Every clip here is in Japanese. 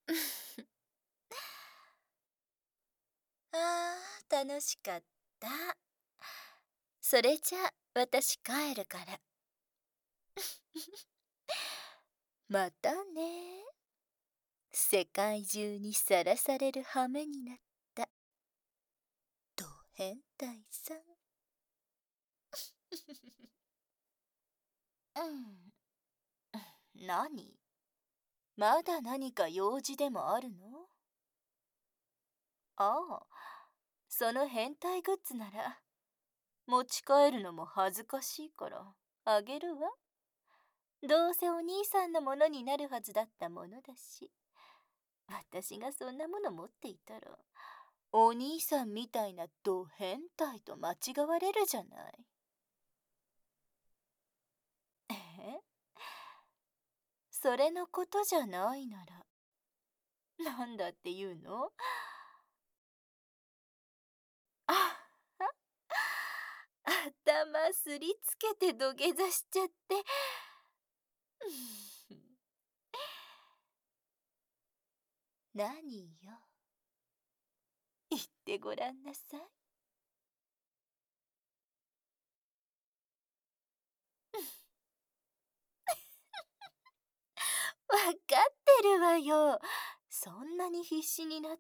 あ楽しかった。それじゃ私帰るから。またね。世界中にさらされる羽目になったド変態さん。何？まだ何か用事でもあるの？ああ、その変態グッズなら持ち帰るのも恥ずかしいからあげるわ。どうせお兄さんのものになるはずだったものだし、私がそんなもの持っていたらお兄さんみたいなド変態と間違われるじゃない。え？それのことじゃないならなんだって言うの？あ頭すりつけて土下座しちゃって。何よ、言ってごらんなさい。わかってるわよ。そんなに必死になって。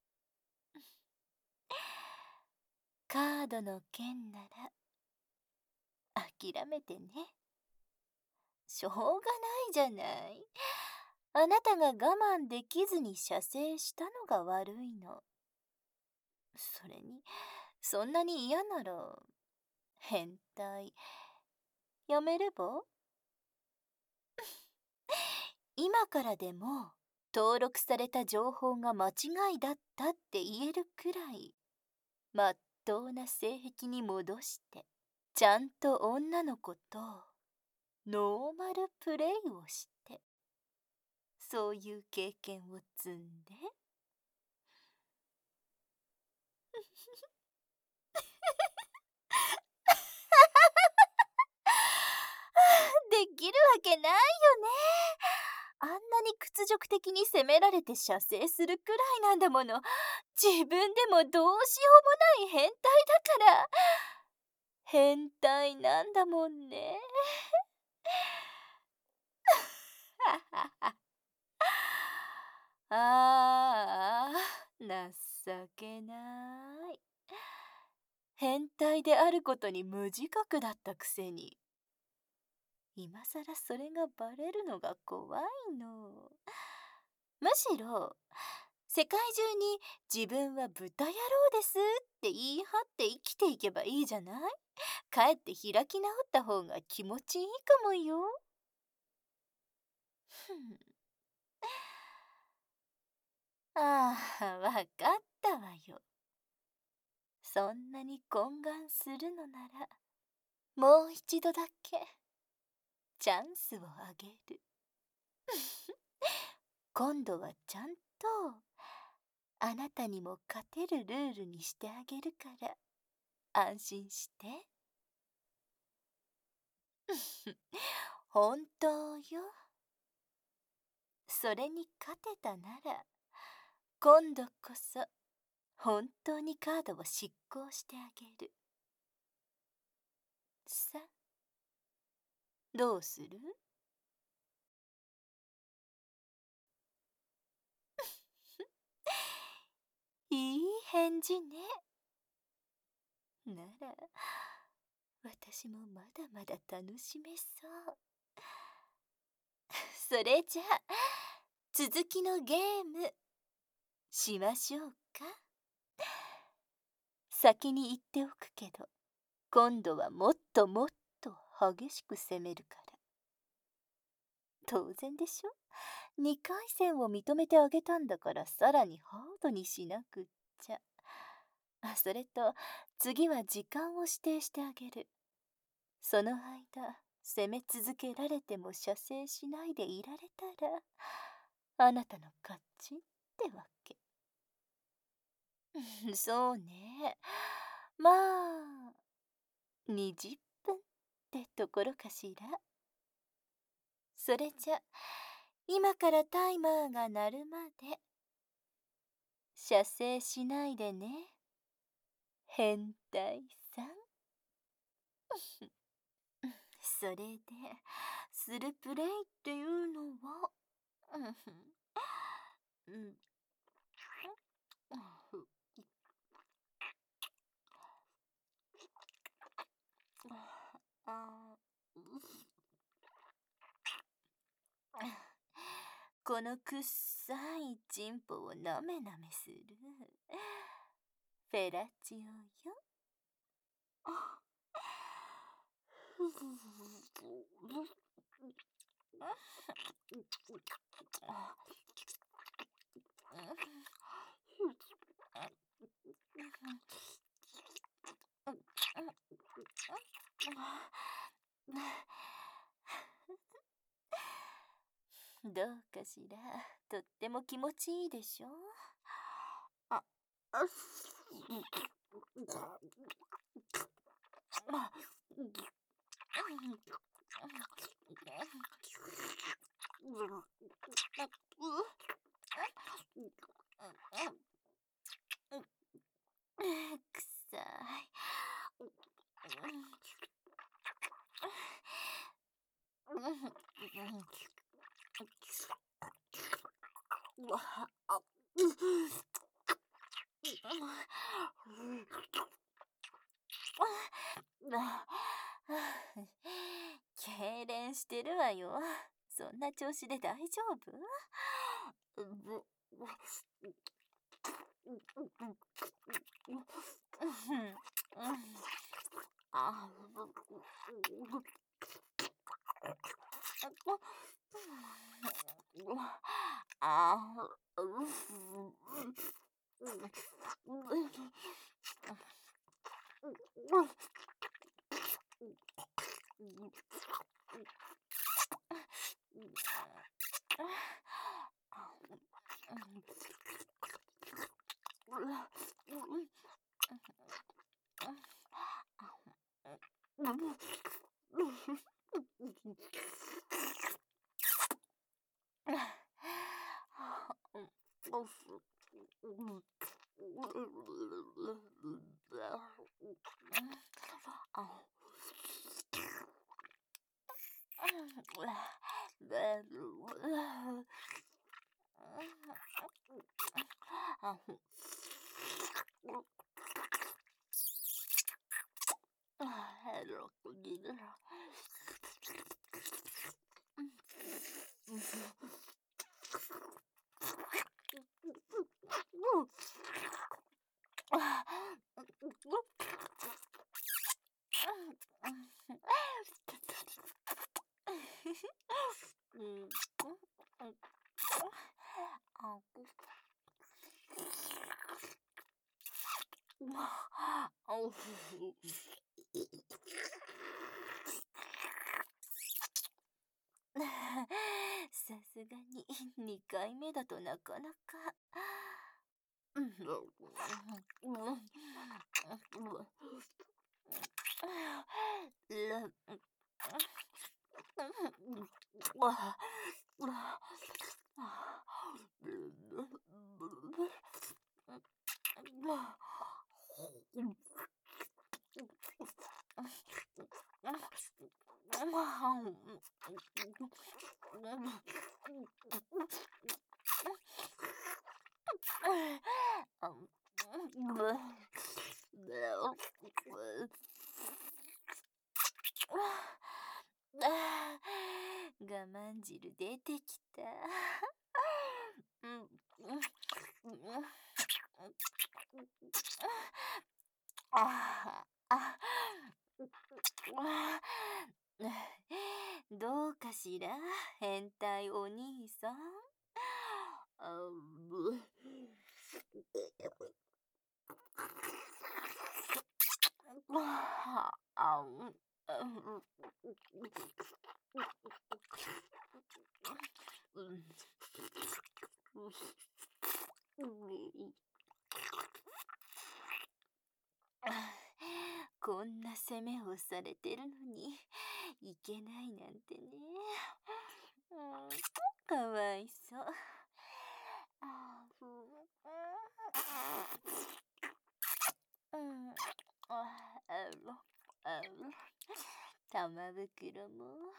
カードの件なら諦めてね。しょうがないじゃない。あなたが我慢できずに射精したのが悪いの。それに、そんなに嫌なら、変態、やめれば？今からでも、登録された情報が間違いだったって言えるくらい、まっとうな性癖に戻して、ちゃんと女の子とノーマルプレイをして、そういう経験を積んで。できるわけないよね。あんなに屈辱的に責められて射精するくらいなんだもの。自分でもどうしようもない変態だから。変態なんだもんね。ああ、情けない。変態であることに無自覚だったくせに。今さらそれがバレるのが怖いの。むしろ世界中に自分は豚野郎ですって言い張って生きていけばいいじゃない。かえって開き直った方が気持ちいいかもよ。ふん。ああ、わかったわよ。そんなに懇願するのならもう一度だけチャンスをあげる。今度はちゃんとあなたにも勝てるルールにしてあげるから安心して。本当よ。それに勝てたなら今度こそ本当にカードを執行してあげる。さ、どうする？いい返事ね。なら私もまだまだ楽しめそう。それじゃあ続きのゲームしましょうか。先に言っておくけど今度はもっともっと激しく攻めるから。当然でしょ。2回戦を認めてあげたんだからさらにハードにしなくっちゃ。それと次は時間を指定してあげる。その間攻め続けられても射精しないでいられたらあなたの勝ちってわけ。そうね。まあ20分ってところかしら。それじゃ今からタイマーが鳴るまで射精しないでね、変態さん。それで、するプレイっていうのは、うん、あこのくっさいチンポをなめなめするフェラチオよ。どうかしら。とっても気持ちいいでしょ。あ、あ、くさい。うわあ痙攣してるわよ。そんな調子で大丈夫？ああさすがに2回目だとなかなか。我慢汁出てきた。ああどうかしら、変態お兄さん。こんな攻めをされてるのにいけないなんてね。 かわいそう。うん。玉袋も。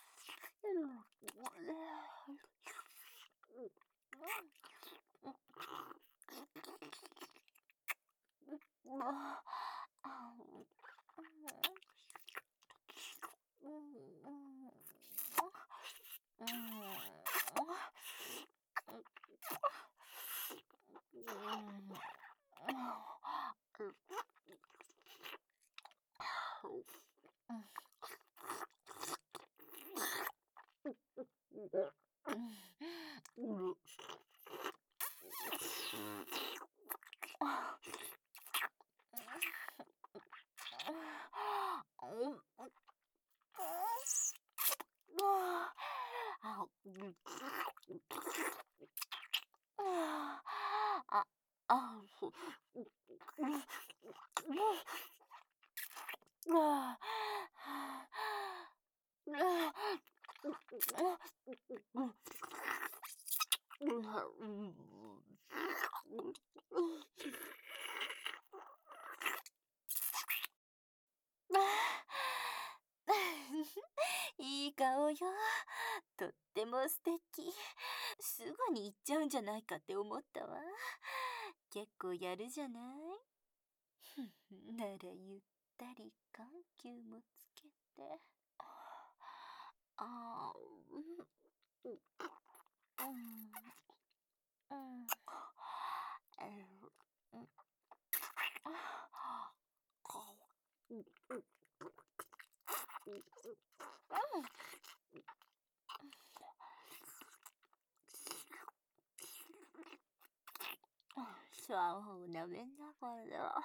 いい顔よ。とっても素敵。すぐに行っちゃうんじゃないかって思ったわ。結構やるじゃない。ならゆったり緩急もつけて。あー、うん、うん、うん、うん、双方舐めながら。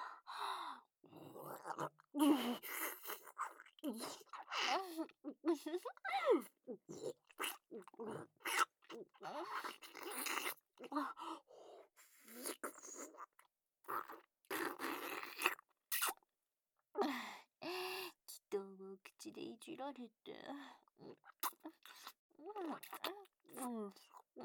人を口でいじられて。うん、うん、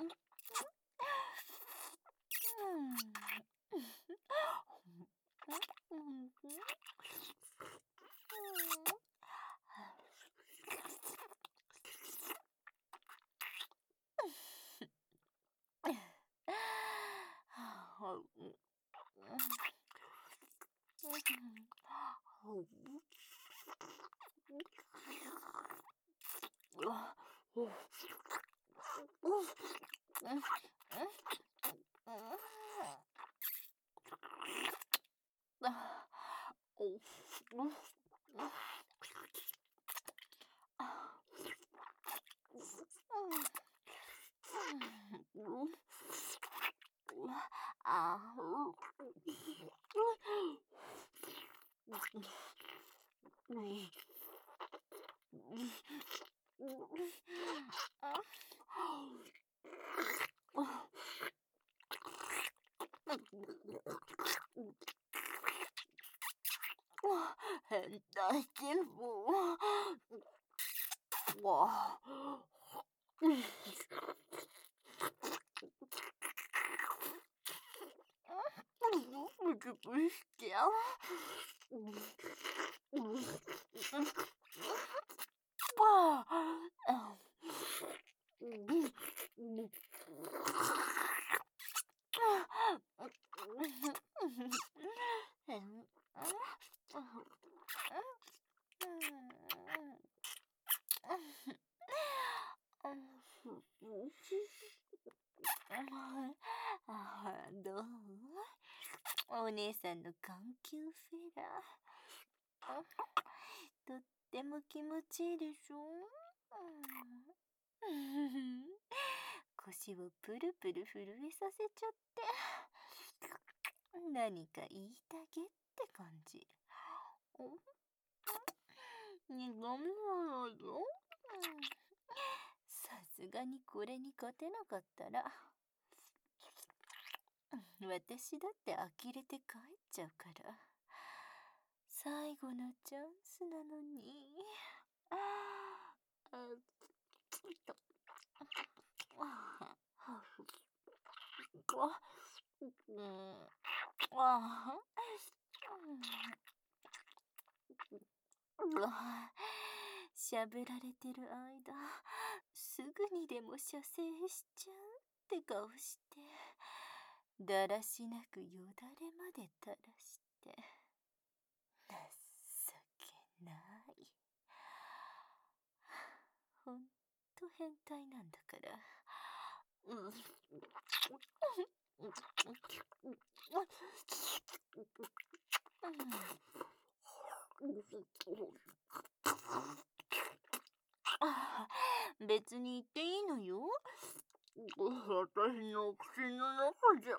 変態気分。わあ。Muito bestial. Ah, どうお姉さんの眼球フェラ。とっても気持ちいいでしょ。腰をプルプル震えさせちゃって。何か言いたげって感じ。苦味はないぞ。さすがにこれに勝てなかったら、私だって呆れて帰っちゃうから。最後のチャンスなのに。 しゃぶられてる間、すぐにでも射精しちゃうって顔して、だらしなくよだれまで垂らして、情けない。ほんと変態なんだから。別に言っていいのよ。私の口の中じゃ。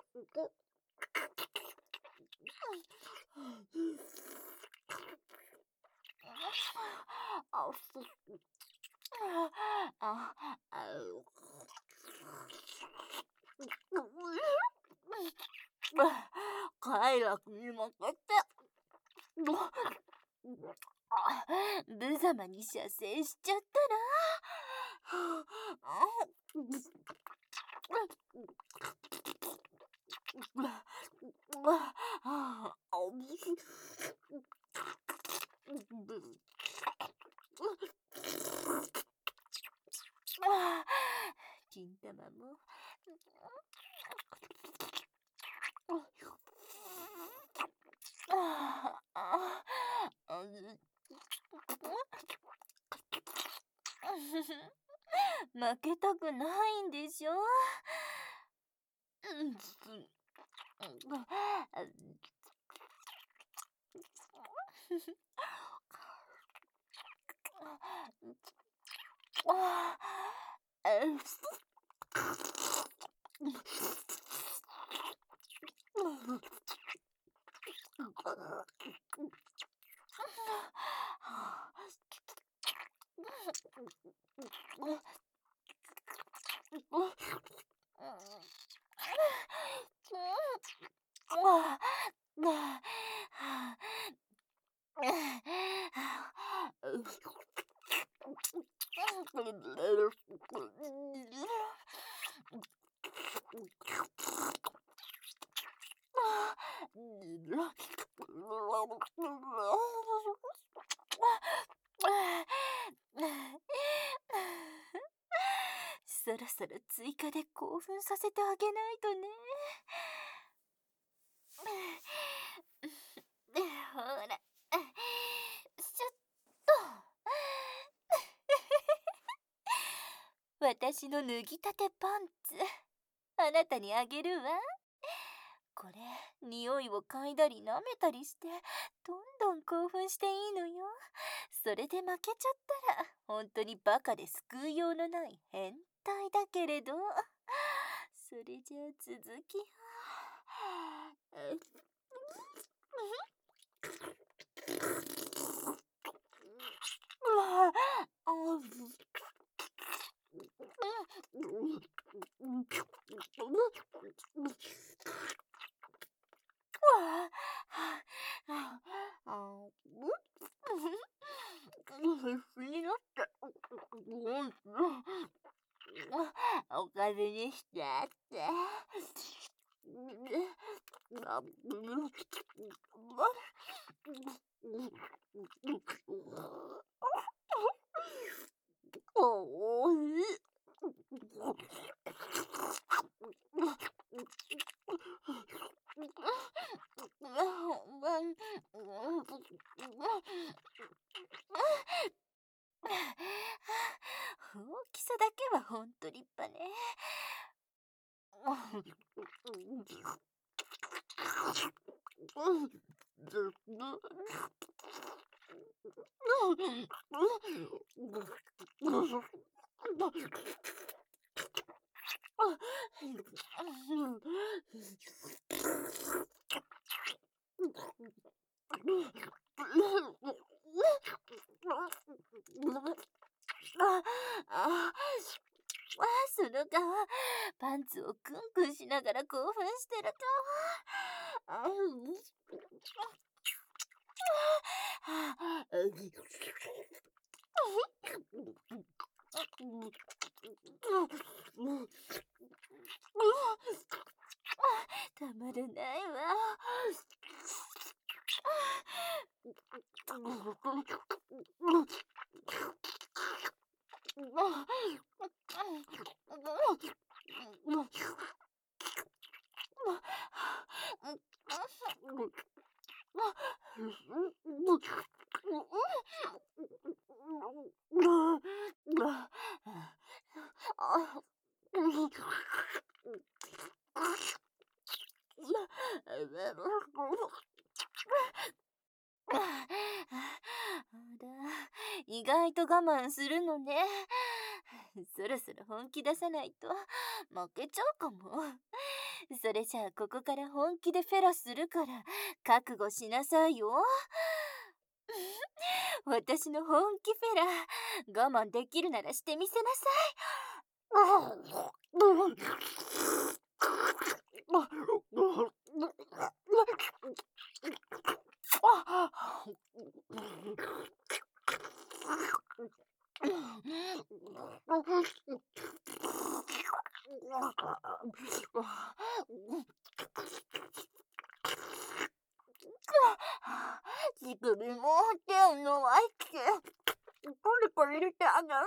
快楽に負けて。無様に射精しちゃったら。金玉も。負けたくないんでしょ。そろそろ追加で興奮させてあげないとね。ほら、ちょっと。私の脱ぎたてパンツ、あなたにあげるわ。これ、匂いを嗅いだり舐めたりして、どんどん興奮していいのよ。それで負けちゃったら、本当にバカで救うようのない変態だけれど。それじゃあ続きは。気になって。おかずにしてって。おいしい。大きさだけはほんと立派ね。その顔、パンツをクンクンしながら興奮してる顔。 たまらないわ。意外と我慢するのね。そろそろ本気出さないと負けちゃうかも。それじゃあここから本気でフェラするから覚悟しなさいよ。私の本気フェラ、我慢できるならしてみせなさい。乳首も手を伸ばして、これこれ入れてあげるから。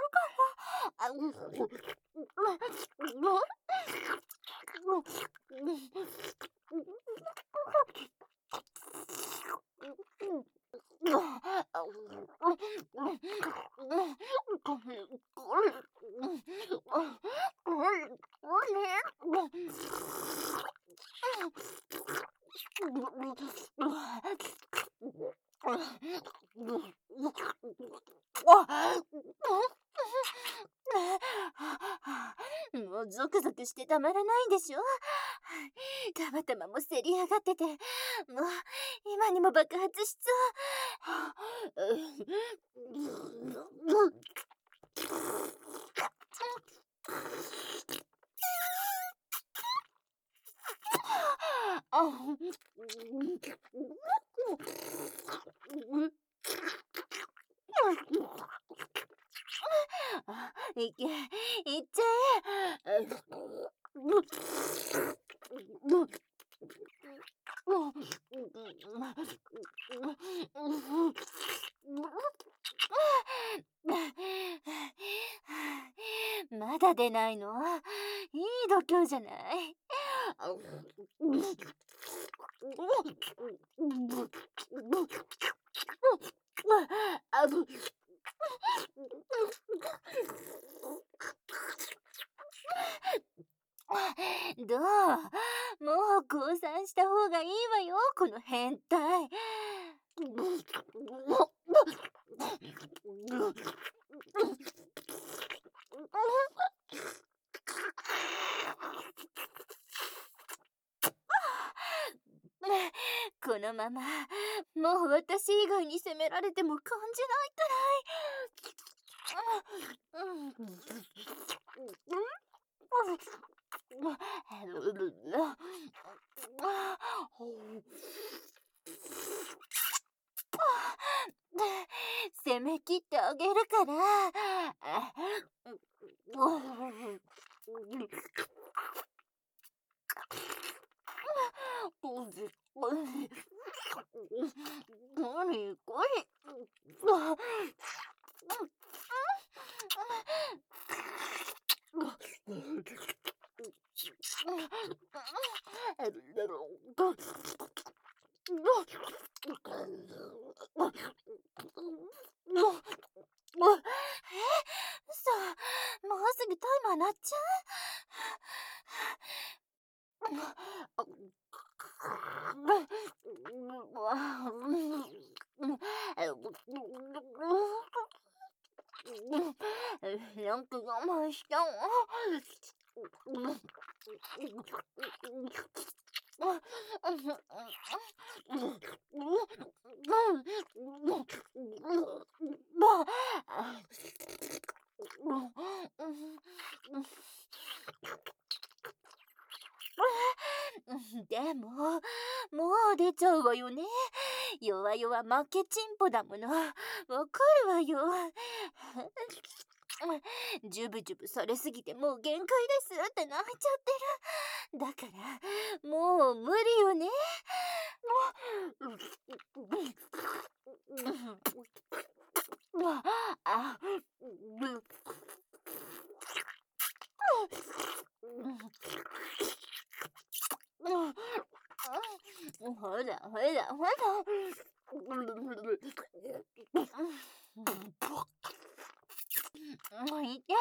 もうゾクゾクしてたまらないんでしょ。たまたまもせり上がってて、もう今にも爆発しそういけ、いっちゃえ。まだ出ないの？いい度胸じゃない。どう？もう降参した方がいいわよ、この変態。このまま、もう私以外に責められても感じないくらい。攻め切ってあげるから。何これ。嘘、もうすぐタイマー鳴っちゃう。なんか我慢したわ。でも、もう出ちゃうわよね。弱々負けちんぽだもの。わかるわよ。 ジュブジュブされすぎてもう限界ですって泣いちゃってる。だからもう無理よね。あ、ほらほらほら。もういや、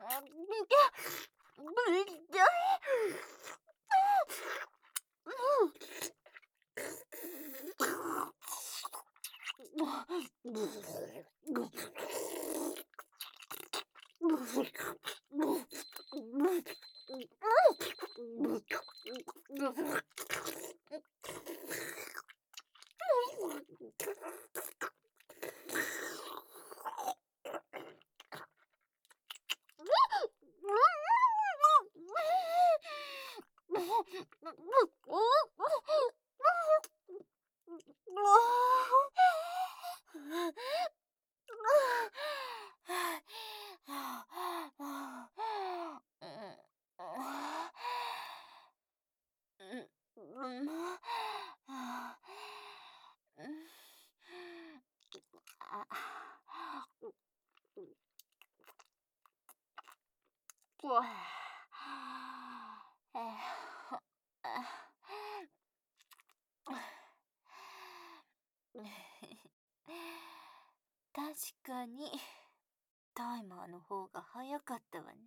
確かにタイマーの方が早かったわね。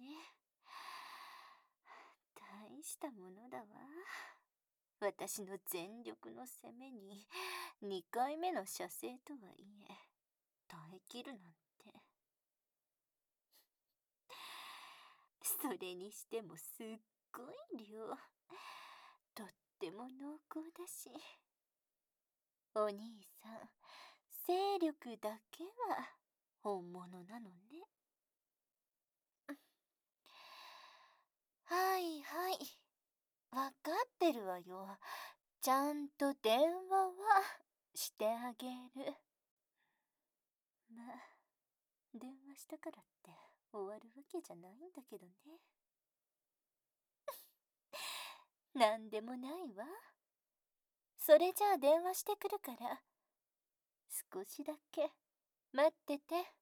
大したものだわ。私の全力の攻めに2回目の射精とはいえ耐えきるなんて。それにしてもすっごい量。とっても濃厚だし。お兄さん、勢力だけは本物なのね。はいはい。わかってるわよ。ちゃんと電話はしてあげる。まあ、電話したからって終わるわけじゃないんだけどね。なんでもないわ。それじゃあ電話してくるから、少しだけ待ってて。